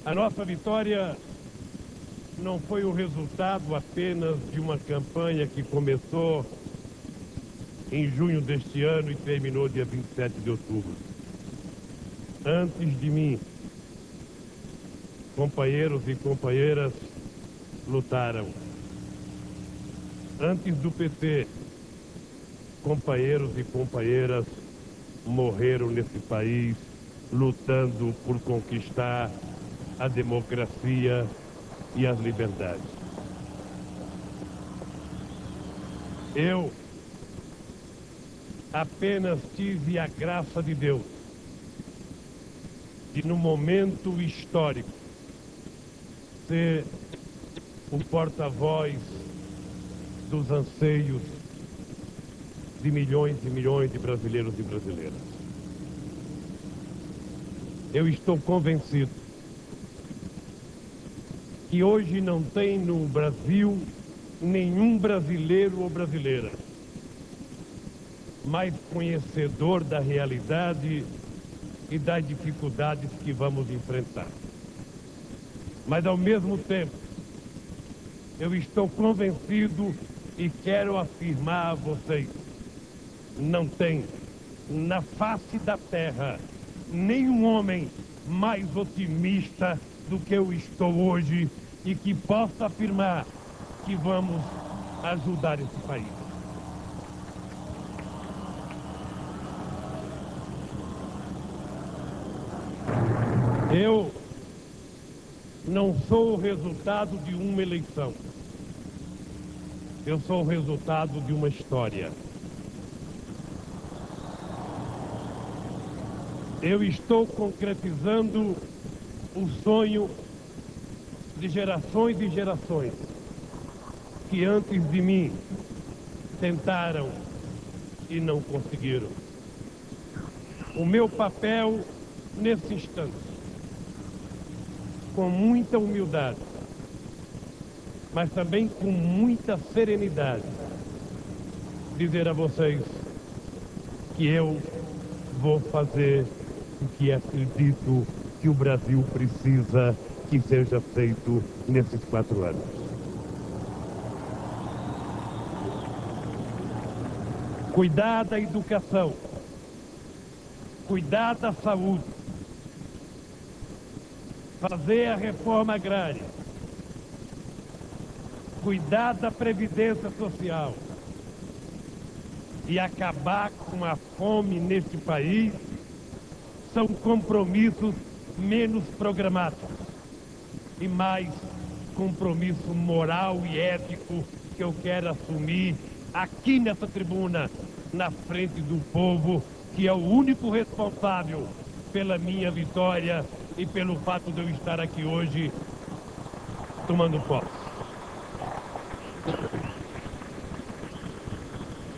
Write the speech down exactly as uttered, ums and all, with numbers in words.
A nossa vitória não foi o resultado apenas de uma campanha que começou em junho deste ano e terminou dia vinte e sete de outubro. Antes de mim, companheiros e companheiras lutaram. Antes do P T, companheiros e companheiras morreram nesse país lutando por conquistar a democracia e as liberdades. Eu apenas tive a graça de Deus de, num momento histórico, ser o porta-voz dos anseios de milhões e milhões de brasileiros e brasileiras. Eu estou convencido que hoje não tem no Brasil nenhum brasileiro ou brasileira mais conhecedor da realidade e das dificuldades que vamos enfrentar. Mas, ao mesmo tempo, eu estou convencido e quero afirmar a vocês: não tem na face da terra nenhum homem mais otimista do que eu estou hoje e que possa afirmar que vamos ajudar esse país. Eu não sou o resultado de uma eleição. Eu sou o resultado de uma história. Eu estou concretizando o sonho de gerações e gerações que antes de mim tentaram e não conseguiram. O meu papel nesse instante, com muita humildade, mas também com muita serenidade, dizer a vocês que eu vou fazer o que acredito que o Brasil precisa que seja feito nesses quatro anos. Cuidar da educação, cuidar da saúde, fazer a reforma agrária, cuidar da previdência social e acabar com a fome neste país são compromissos menos programáticos e mais compromisso moral e ético que eu quero assumir aqui nessa tribuna, na frente do povo, que é o único responsável pela minha vitória e pelo fato de eu estar aqui hoje tomando posse.